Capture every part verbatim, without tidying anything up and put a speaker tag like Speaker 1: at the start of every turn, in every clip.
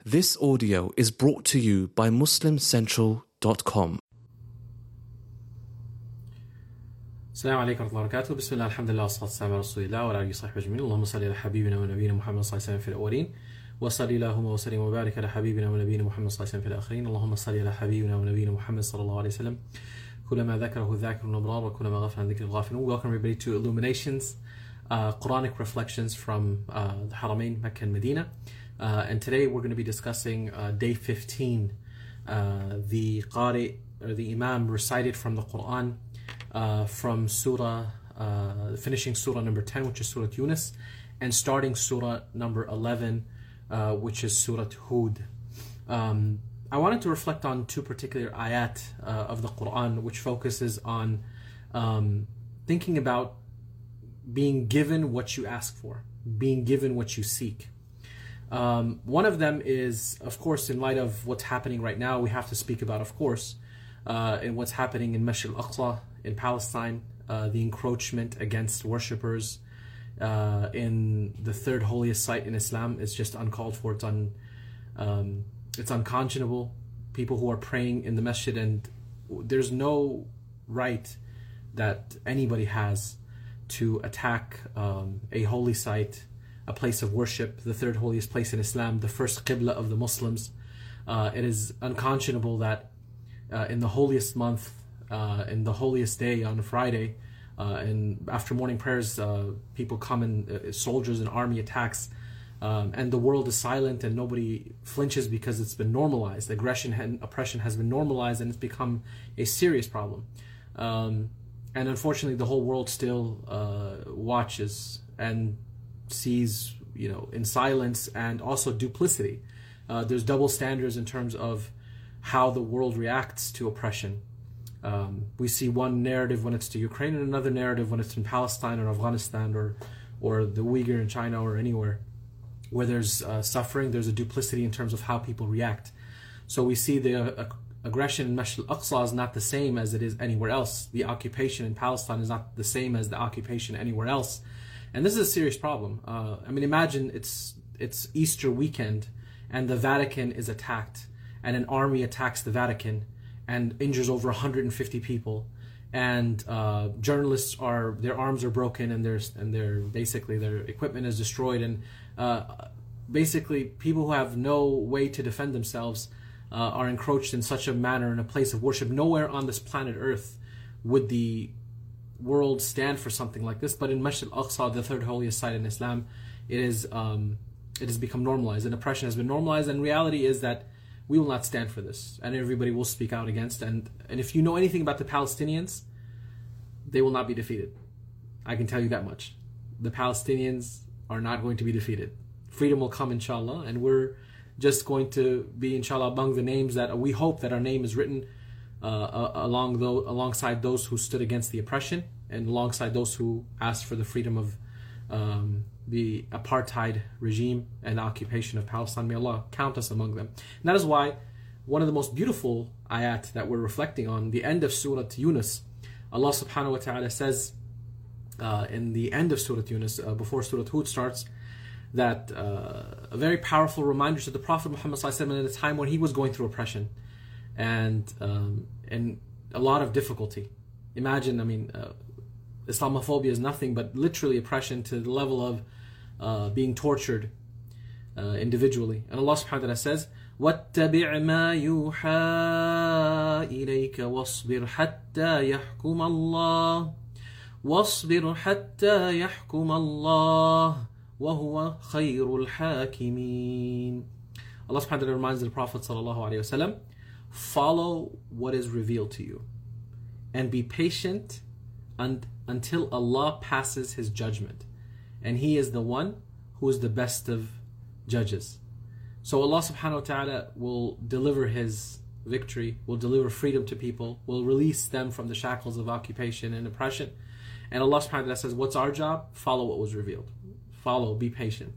Speaker 1: This audio is brought to you by muslim central dot com.
Speaker 2: السلام عليكم ورحمة الله وبركاته. بسم الله الحمد لله والصلاة والسلام على رسول الله وعلى آله وصحبه أجمعين. اللهم صل على حبيبنا ونبينا محمد صلى الله عليه وسلم في الأولين وصل اللهم وسلم وبارك على حبيبنا ونبينا محمد صلى الله عليه وسلم في الآخرين. اللهم صل على حبيبنا ونبينا محمد صلى الله عليه وسلم كلما ذكره الذاكر الأبرار وكلما غفل عن ذكر الغافلون. Welcome everybody to Illuminations, uh, Quranic reflections from uh, the Haramain, Mecca and Medina. Uh, and today we're going to be discussing uh, day fifteen, uh, the Qari, or the Imam recited from the Quran uh, from Surah, uh, finishing Surah number ten, which is Surah Yunus, and starting Surah number eleven, uh, which is Surah Hud. Um, I wanted to reflect on two particular ayat uh, of the Quran, which focuses on um, thinking about being given what you ask for, being given what you seek. Um, one of them is, of course, in light of what's happening right now, we have to speak about, of course, uh, in what's happening in Masjid al-Aqsa in Palestine, uh, the encroachment against worshippers uh, in the third holiest site in Islam is just uncalled for. It's, un, um, it's unconscionable. People who are praying in the masjid, and there's no right that anybody has to attack um, a holy site, a place of worship, the third holiest place in Islam, the first qibla of the Muslims. Uh, it is unconscionable that uh, in the holiest month, uh, in the holiest day on Friday, uh, and after morning prayers, uh, people come and uh, soldiers and army attacks, um, and the world is silent and nobody flinches because it's been normalized. Aggression and oppression has been normalized and it's become a serious problem. Um, and unfortunately, the whole world still uh, watches and sees, you know, in silence, and also duplicity. Uh, there's double standards in terms of how the world reacts to oppression. Um, we see one narrative when it's to Ukraine and another narrative when it's in Palestine or Afghanistan or or the Uyghur in China or anywhere where there's uh, suffering. There's a duplicity in terms of how people react. So we see the uh, aggression in Masjid al-Aqsa is not the same as it is anywhere else. The occupation in Palestine is not the same as the occupation anywhere else. And this is a serious problem. Uh, I mean, imagine it's it's Easter weekend and the Vatican is attacked, and an army attacks the Vatican and injures over one hundred fifty people, and uh, journalists are, their arms are broken, and their and their basically their equipment is destroyed, and uh, basically people who have no way to defend themselves uh, are encroached in such a manner in a place of worship. Nowhere on this planet Earth would the world stand for something like this, but in Masjid al-Aqsa, the third holiest site in Islam, it is um, it has become normalized, and oppression has been normalized, and reality is that we will not stand for this, and everybody will speak out against, and, and if you know anything about the Palestinians, they will not be defeated. I can tell you that much. The Palestinians are not going to be defeated. Freedom will come, inshallah, and we're just going to be, inshallah, among the names that we hope that our name is written Uh, along those, alongside those who stood against the oppression, and alongside those who asked for the freedom of um, the apartheid regime and occupation of Palestine. May Allah count us among them. And that is why one of the most beautiful ayat that we're reflecting on, the end of Surah Yunus, Allah subhanahu wa ta'ala says uh, in the end of Surah Yunus, uh, before Surah Hud starts, that uh, a very powerful reminder to the Prophet Muhammad sallallahu alaihi wasallam at a time when he was going through oppression and um, and a lot of difficulty. Imagine, I mean, uh, Islamophobia is nothing but literally oppression to the level of uh, being tortured uh, individually. And Allah subhanahu wa ta'ala says, وَاتَّبِعْ مَا يُوحَى إِلَيْكَ وَاصْبِرْ حَتَّى يَحْكُمَ اللَّهُ وَاصْبِرْ حَتَّى يَحْكُمَ اللَّهُ وَهُوَ خَيْرُ الْحَاكِمِينَ. Allah subhanahu wa ta'ala reminds the Prophet sallallahu alayhi wa sallam, follow what is revealed to you, and be patient un- until Allah passes His judgment, and He is the one who is the best of judges. So Allah subhanahu wa ta'ala will deliver His victory, will deliver freedom to people, will release them from the shackles of occupation and oppression. And Allah subhanahu wa ta'ala says, what's our job? Follow what was revealed. Follow, be patient,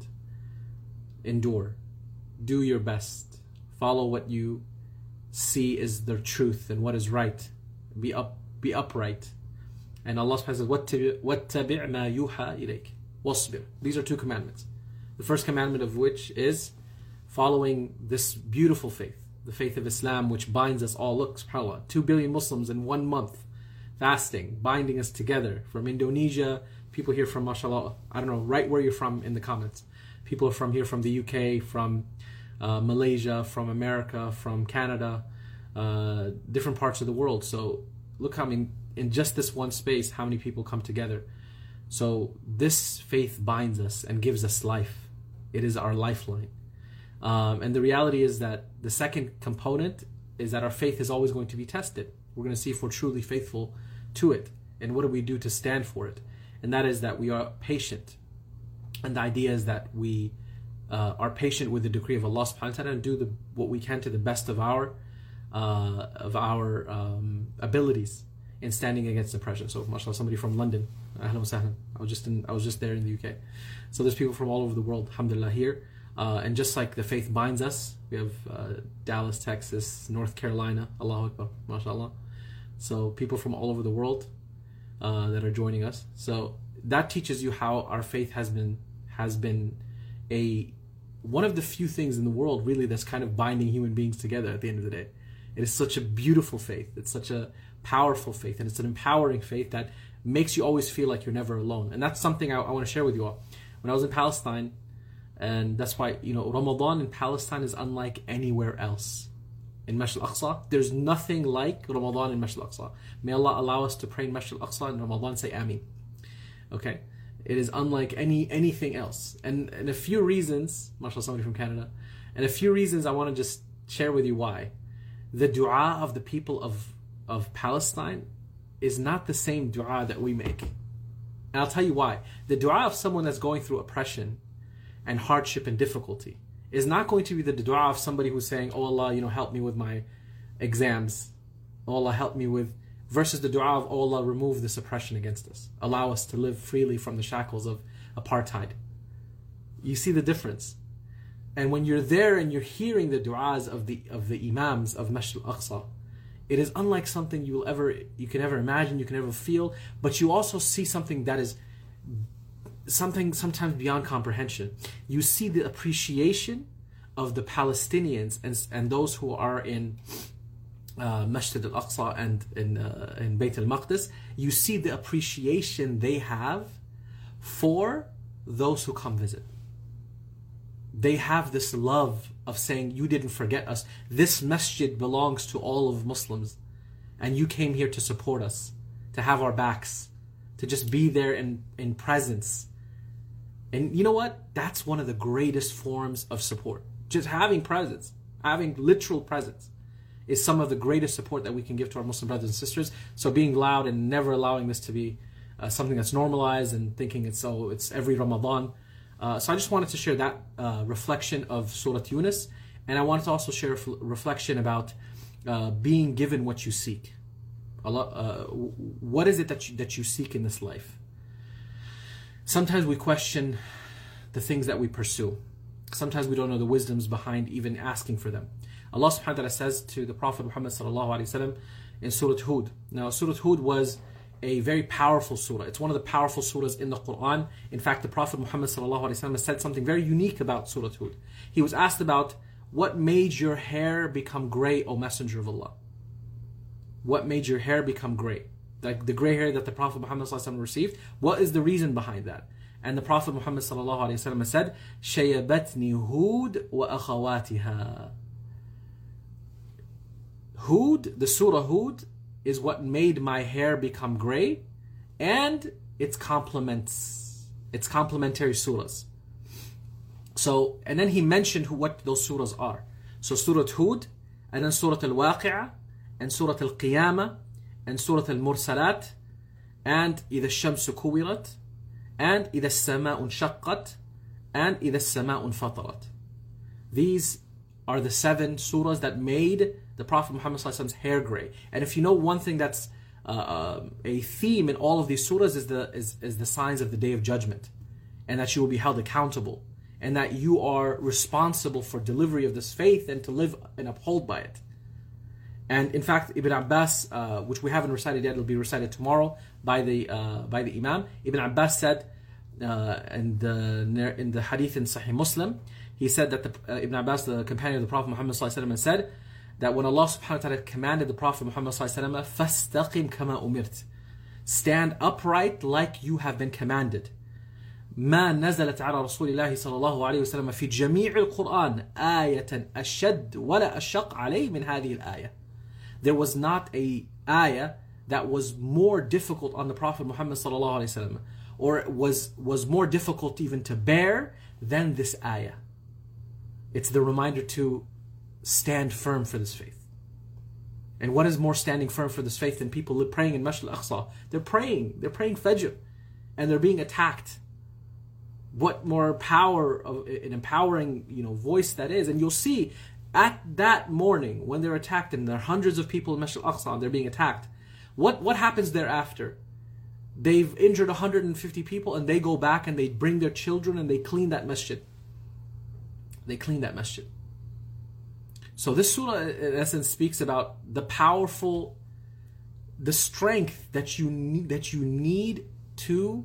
Speaker 2: endure, do your best, follow what you see is the truth and what is right. Be up, be upright. And Allah subhanahu wa ta'ala says, وَاتَّبِعْ مَا يُوحَى إِلَيْكَ وَاصْبِرْ. These are two commandments. The first commandment of which is following this beautiful faith, the faith of Islam, which binds us all. Look, subhanAllah, two billion Muslims in one month, fasting, binding us together. From Indonesia, people here from, mashallah, I don't know, right where you're from in the comments. People are from here, from the U K, from uh, Malaysia, from America, from Canada, uh, different parts of the world. So look how many, in just this one space, how many people come together. So this faith binds us and gives us life. It is our lifeline. Um, and the reality is that the second component is that our faith is always going to be tested. We're going to see if we're truly faithful to it. And what do we do to stand for it? And that is that we are patient. And the idea is that we uh, are patient with the decree of Allah subhanahu wa ta'ala and do the, what we can to the best of our uh, of our um, abilities in standing against oppression. So, mashallah, somebody from London, ahlan wa sahlan. I was just in, I was just there in the U K. So there's people from all over the world, alhamdulillah, here. Uh, and just like the faith binds us, we have uh, Dallas, Texas, North Carolina, Allahu Akbar, mashallah. So people from all over the world uh, that are joining us. So that teaches you how our faith has been has been a one of the few things in the world really that's kind of binding human beings together at the end of the day. It is such a beautiful faith. It's such a powerful faith, and it's an empowering faith that makes you always feel like you're never alone. And that's something I, I want to share with you all. When I was in Palestine, and that's why, you know, Ramadan in Palestine is unlike anywhere else. In Masjid al-Aqsa, there's nothing like Ramadan in Masjid al-Aqsa. May Allah allow us to pray in Masjid al-Aqsa in Ramadan, say Ameen. Okay? It is unlike any anything else. And, and a few reasons, mashallah, somebody from Canada, and a few reasons I want to just share with you why. The dua of the people of, of Palestine is not the same dua that we make. And I'll tell you why. The dua of someone that's going through oppression and hardship and difficulty is not going to be the dua of somebody who's saying, oh Allah, you know, help me with my exams. Oh Allah, help me with, versus the dua of, oh Allah, remove this oppression against us. Allow us to live freely from the shackles of apartheid. You see the difference. And when you're there and you're hearing the du'as of the of the imams of Masjid al-Aqsa, it is unlike something you will ever you can ever imagine, you can ever feel, but you also see something that is something sometimes beyond comprehension. You see the appreciation of the Palestinians and and those who are in uh, Masjid al-Aqsa and in uh, in Bayt al-Maqdis. You see the appreciation they have for those who come visit. They have this love of saying, you didn't forget us. This masjid belongs to all of Muslims. And you came here to support us, to have our backs, to just be there in, in presence. And you know what? That's one of the greatest forms of support. Just having presence, having literal presence, is some of the greatest support that we can give to our Muslim brothers and sisters. So being loud and never allowing this to be uh, something that's normalized and thinking it's so it's every Ramadan. Uh, so I just wanted to share that uh, reflection of Surah Yunus, and I wanted to also share a f- reflection about uh, being given what you seek. Allah, uh, what is it that you, that you seek in this life? Sometimes we question the things that we pursue. Sometimes we don't know the wisdoms behind even asking for them. Allah subhanahu wa ta'ala says to the Prophet Muhammad sallallahu alayhi wa sallam in Surah Hud. Now Surah Hud was a very powerful surah. It's one of the powerful surahs in the Quran. In fact, the Prophet Muhammad sallallahu alaihi wasallam said something very unique about Surah Hud. He was asked about, what made your hair become gray, O Messenger of Allah? What made your hair become gray? Like the gray hair that the Prophet Muhammad sallallahu alaihi wasallam received, what is the reason behind that? And the Prophet Muhammad sallallahu alaihi wasallam said, "Shayabatni Hud wa akhawatiha." Hud, the surah Hud, is what made my hair become gray, and its complements, its complementary surahs. So, and then he mentioned who, what those surahs are. So Surah Hud, and then Surah Al-Waqi'ah, and Surah Al-Qiyamah, and Surah Al-Mursalat, and إِذَا الشَّمْسُ كُوِّرَتْ, and إِذَا السَّمَاءُ انشَقَّتْ, and إِذَا السَّمَاءُ انفَطَرَتْ. These are the seven surahs that made the Prophet Muhammad ﷺ's hair gray. And if you know one thing that's uh, uh, a theme in all of these surahs is the is, is the signs of the Day of Judgment, and that you will be held accountable, and that you are responsible for delivery of this faith and to live and uphold by it. And in fact, Ibn Abbas, uh, which we haven't recited yet, it'll be recited tomorrow by the uh, by the Imam. Ibn Abbas said uh, in the in the hadith in Sahih Muslim, he said that the, uh, Ibn Abbas, the companion of the Prophet Muhammad sallallahu alaihi wasallam, said that when Allah subhanahu wa ta'ala commanded the Prophet Muhammad sallallahu alaihi wasallam, فَاسْتَقِمْ كَمَا أُمِرْتَ, stand upright like you have been commanded. ما نزلت على رسول الله صلى الله عليه وسلم في جميع القرآن آية أشد ولا أشق عليه من هذه الآية. There was not a ayah that was more difficult on the Prophet Muhammad صلى الله عليه وسلم, or was was more difficult even to bear than this ayah. It's the reminder to stand firm for this faith. And what is more standing firm for this faith than people praying in Masjid al-Aqsa? They're praying, they're praying Fajr, and they're being attacked. What more power of an empowering, you know, voice that is. And you'll see at that morning when they're attacked, and there are hundreds of people in Masjid al-Aqsa and they're being attacked, what, what happens thereafter? They've injured one hundred fifty people, and they go back and they bring their children and they clean that masjid. They clean that masjid. So this surah in essence speaks about the powerful, the strength that you need, that you need to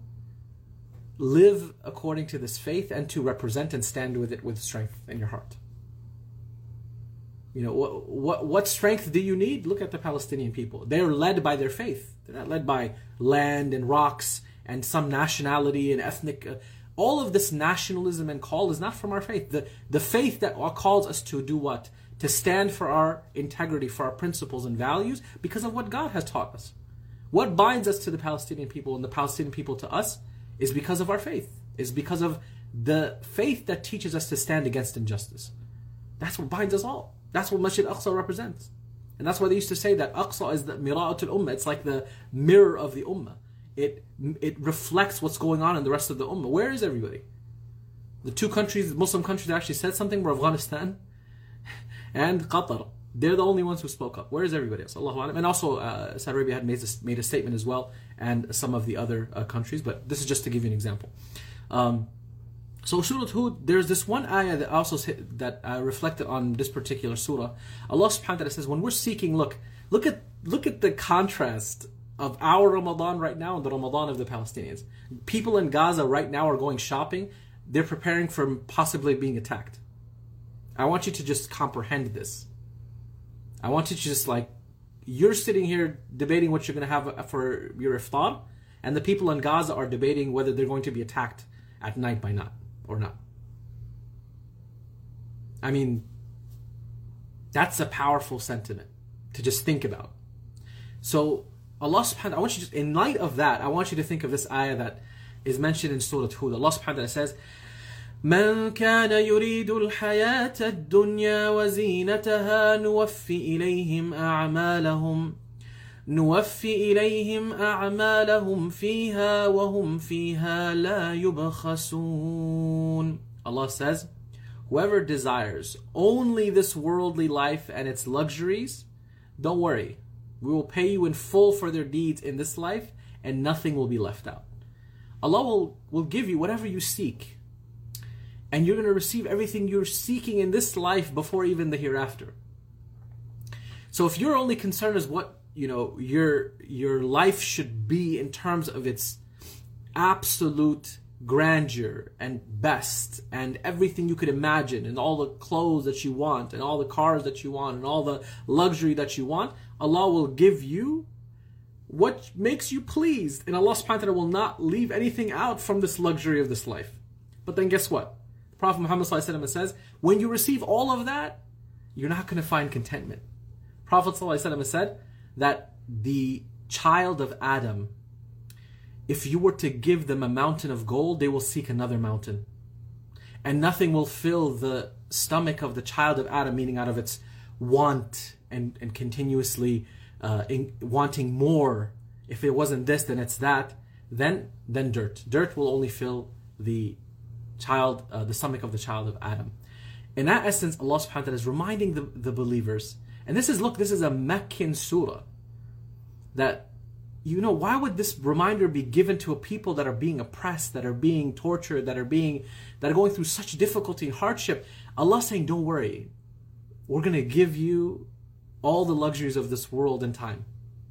Speaker 2: live according to this faith and to represent and stand with it with strength in your heart. You know, what, what, what strength do you need? Look at the Palestinian people. They're led by their faith. They're not led by land and rocks and some nationality and ethnic. Uh, all of this nationalism and call is not from our faith. The, the faith that calls us to do what? To stand for our integrity, for our principles and values because of what God has taught us. What binds us to the Palestinian people and the Palestinian people to us is because of our faith. Is because of the faith that teaches us to stand against injustice. That's what binds us all. That's what Masjid al-Aqsa represents. And that's why they used to say that Aqsa is the mira'atul ummah. It's like the mirror of the ummah. It, it reflects what's going on in the rest of the ummah. Where is everybody? The two countries, Muslim countries that actually said something were Afghanistan and Qatar. They're the only ones who spoke up. Where is everybody else? Allahu Alam. And also uh, Saudi Arabia had made a, made a statement as well, and some of the other uh, countries. But this is just to give you an example. Um, so Surah Hud, there's this one ayah that also that uh, reflected on this particular surah. Allah subhanahu wa ta'ala says, when we're seeking, look, look at look at the contrast of our Ramadan right now and the Ramadan of the Palestinians. People in Gaza right now are going shopping. They're preparing for possibly being attacked. I want you to just comprehend this. I want you to just like, you're sitting here debating what you're going to have for your iftar, and the people in Gaza are debating whether they're going to be attacked at night by night or not. I mean, that's a powerful sentiment to just think about. So Allah subhanahu, I want you to, in light of that, I want you to think of this ayah that is mentioned in Surah Hud. Allah subhanahu wa ta'ala says, من كان يريد الحياة الدنيا وزينتها نوفي إليهم أعمالهم نوفي إليهم أعمالهم فيها وهم فيها لا يبخسون. Allah says, whoever desires only this worldly life and its luxuries, don't worry, we will pay you in full for their deeds in this life, and nothing will be left out. Allah will, will give you whatever you seek, and you're going to receive everything you're seeking in this life before even the hereafter. So if you're only concerned as what, you know, your your life should be in terms of its absolute grandeur and best and everything you could imagine and all the clothes that you want and all the cars that you want and all the luxury that you want, Allah will give you what makes you pleased, and Allah subhanahu wa ta'ala will not leave anything out from this luxury of this life. But then guess what? Prophet Muhammad sallallahu alaihi wasallam says, when you receive all of that, you're not going to find contentment. Prophet sallallahu alaihi wasallam said that the child of Adam, if you were to give them a mountain of gold, they will seek another mountain. And nothing will fill the stomach of the child of Adam, meaning out of its want and, and continuously uh, in, wanting more. If it wasn't this, then it's that. Then, then dirt. Dirt will only fill the child, uh, the stomach of the child of Adam. In that essence, Allah subhanahu wa ta'ala is reminding the, the believers, and this is, look, this is a Meccan surah, that, you know, why would this reminder be given to a people that are being oppressed, that are being tortured, that are being, that are going through such difficulty and hardship? Allah saying, don't worry, we're going to give you all the luxuries of this world and time.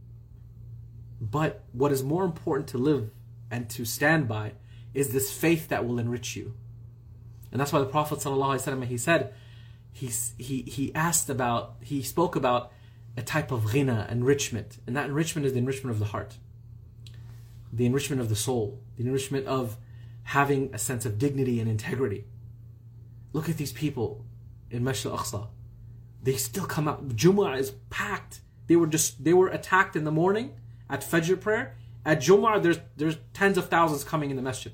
Speaker 2: But what is more important to live and to stand by is this faith that will enrich you. And that's why the Prophet ﷺ, he said, he, he, he asked about, he spoke about a type of ghina, enrichment. And that enrichment is the enrichment of the heart, the enrichment of the soul, the enrichment of having a sense of dignity and integrity. Look at these people in Masjid al-Aqsa. They still come out. Jumu'ah is packed. They were just they were attacked in the morning at Fajr prayer. At Jumu'ah, there's there's tens of thousands coming in the masjid.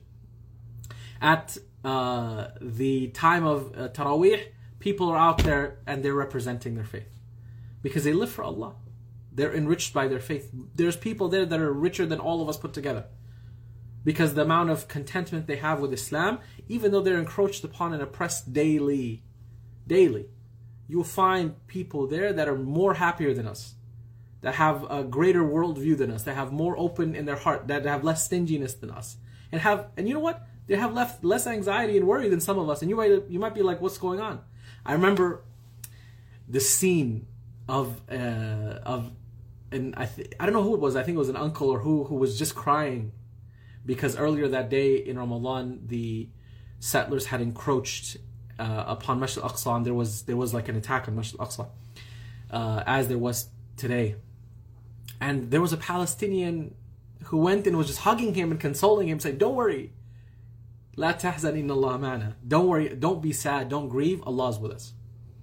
Speaker 2: At uh, the time of uh, Taraweeh, people are out there and they're representing their faith. Because they live for Allah. They're enriched by their faith. There's people there that are richer than all of us put together. Because the amount of contentment they have with Islam, even though they're encroached upon and oppressed daily, daily, you will find people there that are more happier than us, that have a greater worldview than us, that have more open in their heart, that have less stinginess than us, and have and you know what? They have left less anxiety and worry than some of us. And you might you might be like, what's going on? I remember the scene of uh, of and I th- I don't know who it was. I think it was an uncle or who who was just crying because earlier that day in Ramadan the settlers had encroached uh, upon Masjid al-Aqsa, and there was there was like an attack on Masjid al-Aqsa, uh, as there was today. And there was a Palestinian who went and was just hugging him and consoling him, saying, "Don't worry, la tahzan inna Allah ma'ana. Don't worry, don't be sad, don't grieve. Allah's with us."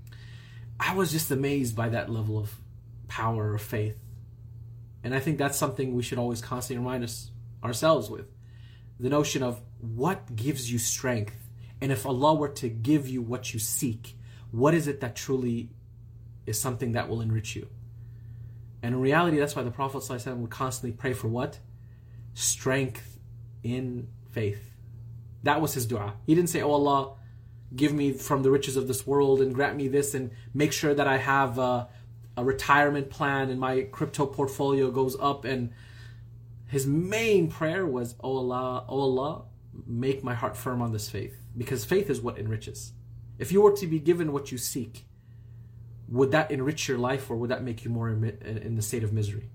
Speaker 2: I was just amazed by that level of power of faith, and I think that's something we should always constantly remind us ourselves with. The notion of what gives you strength, and if Allah were to give you what you seek, what is it that truly is something that will enrich you? And in reality, that's why the Prophet ﷺ would constantly pray for what? Strength in faith. That was his dua. He didn't say, "Oh Allah, give me from the riches of this world and grant me this and make sure that I have a, a retirement plan and my crypto portfolio goes up." And his main prayer was, "Oh Allah, oh Allah, make my heart firm on this faith." Because faith is what enriches. If you were to be given what you seek, would that enrich your life, or would that make you more in the state of misery?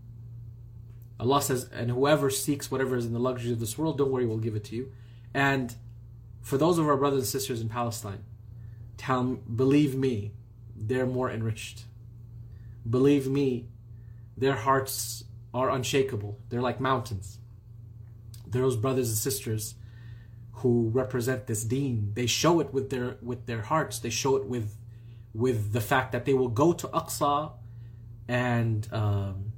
Speaker 2: Allah says, "And whoever seeks whatever is in the luxuries of this world, don't worry, we'll give it to you." And for those of our brothers and sisters in Palestine, tell them, believe me, they're more enriched. Believe me, their hearts are unshakable. They're like mountains. Those brothers and sisters who represent this deen, they show it with their with their hearts. They show it with with the fact that they will go to Aqsa, and um,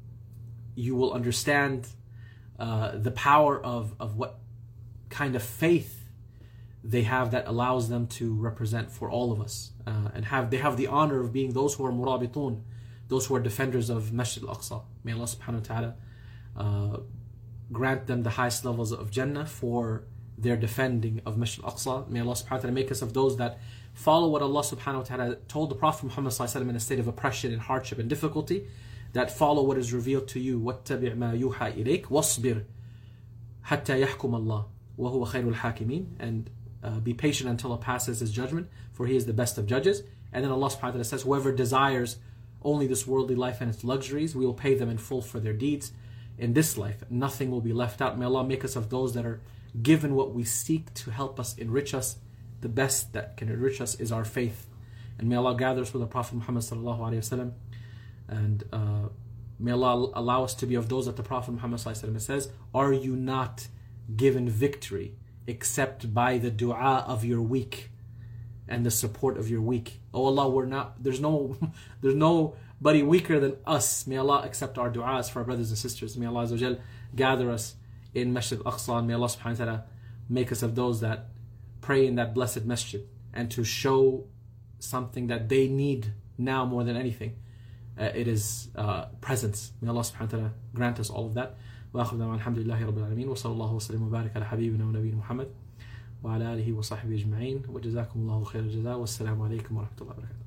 Speaker 2: you will understand uh, the power of, of what kind of faith they have that allows them to represent for all of us, uh, and have they have the honor of being those who are murabitun, those who are defenders of Masjid al-Aqsa. May Allah subhanahu wa ta'ala uh, grant them the highest levels of Jannah for their defending of Masjid al-Aqsa. May Allah subhanahu wa ta'ala make us of those that follow what Allah subhanahu wa ta'ala told the Prophet Muhammad sallallahu alaihi wasallam in a state of oppression and hardship and difficulty, that follow what is revealed to you. وَاتَّبِعْ مَا يُوحَى إِلَيْكَ وَاصْبِرْ حَتَّى يَحْكُمَ اللَّهُ وَهُوَ خَيْرُ الْحَاكِمِينَ. And uh, be patient until it passes His judgment, for He is the best of judges. And then Allah subhanahu wa ta'ala says, whoever desires only this worldly life and its luxuries, we will pay them in full for their deeds in this life. Nothing will be left out. May Allah make us of those that are given what we seek to help us, enrich us. The best that can enrich us is our faith. And may Allah gather us with the Prophet Muhammad sallallahu alaihi wasallam. And uh, may Allah allow us to be of those that the Prophet Muhammad sallallahu alaihi wasallam says, "Are you not given victory except by the dua of your weak and the support of your weak?" Oh Allah, we're not. There's no, there's nobody weaker than us. May Allah accept our du'as for our brothers and sisters. May Allah Azza wa Jal gather us in Masjid al-Aqsa, and may Allah subhanahu wa ta'ala make us of those that pray in that blessed masjid, and to show something that they need now more than anything. Uh, it is uh, presence. May Allah subhanahu wa ta'ala grant us all of that. Wa akhir da'wana alhamdulillahi rabbil alameen. Wa sallallahu wa sallam wa barik ala habibina wa nabiyina Muhammad wa ala alihi wa sahbihi ajma'in. Wa jazakumullahu khairal jazaa. Wassalamu alaikum wa rahmatullahi wa barakatuh.